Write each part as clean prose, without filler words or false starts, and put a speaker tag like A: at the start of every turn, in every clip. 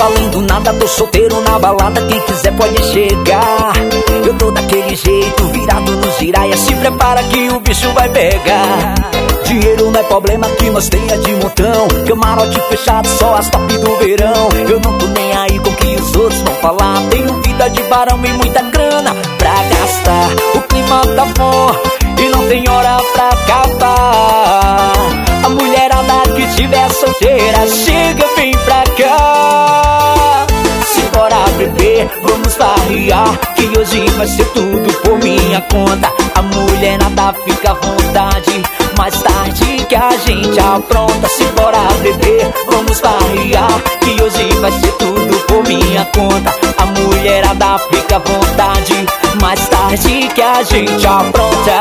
A: valendo nada, tô solteiro na balada, quem quiser pode chegar. Eu tô daquele jeito, virado no giraia, se prepara que o bicho vai pegar. Dinheiro não é problema que nós tenha de montão, camarote fechado, só as top do verão. Eu não tô nem aí com o que os outros vão falar, tenho vida de barão e muita grana pra gastar. O clima tá bom e não tem hora pra acabar. A mulherada que tiver solteira, chega, vem pra cá. Simbora beber, vamos farrear, que hoje vai ser tudo por minha conta. A mulherada fica à vontade, mais tarde que a gente apronta. Simbora beber, vamos farrear, que hoje vai ser tudo por minha conta. A mulherada fica à vontade, mais tarde que a gente apronta.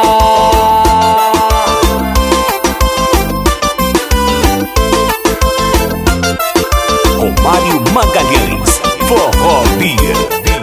B: Mário Magalhães, Forró Bia.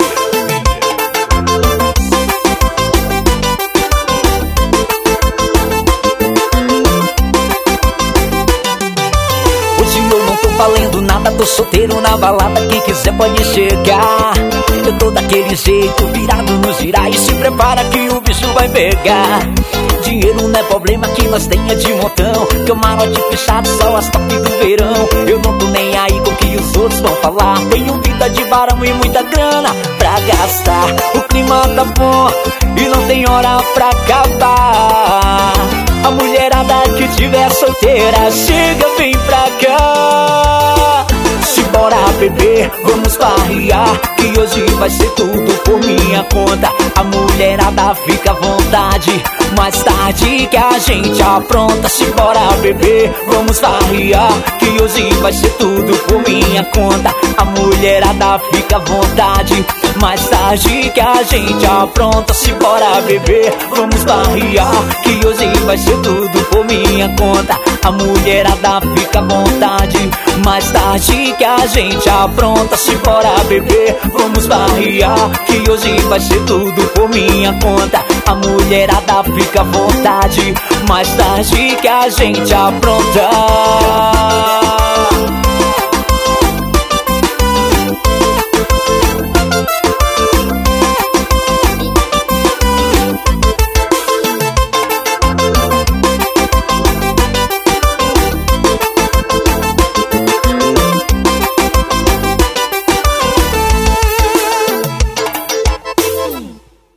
A: Hoje eu não tô valendo nada, tô solteiro na balada, quem quiser pode chegar. Eu tô daquele jeito, virado no girar, e se prepara que o bicho vai pegar. Dinheiro não é problema que nós tenha de montão, camarote fechado, só as top do verão. Eu não tô nem aí com o que os outros vão falar, tenho vida de barão e muita grana pra gastar. O clima tá bom e não tem hora pra acabar. A mulherada que tiver solteira, chega, vem pra cá. Simbora beber, vamos farrear, que hoje vai ser tudo por minha conta. A mulherada fica à vontade, mais tarde que a gente apronta. Simbora beber, vamos farrear, que hoje vai ser tudo por minha conta. A mulherada fica à vontade, mais tarde que a gente apronta. Simbora beber, vamos farrear, que hoje vai ser tudo por minha conta. A mulherada fica à vontade, mais tarde que a gente apronta. Simbora beber, vamos farrear, que hoje vai ser tudo por minha conta. A mulherada fica à vontade, mais tarde que a gente apronta.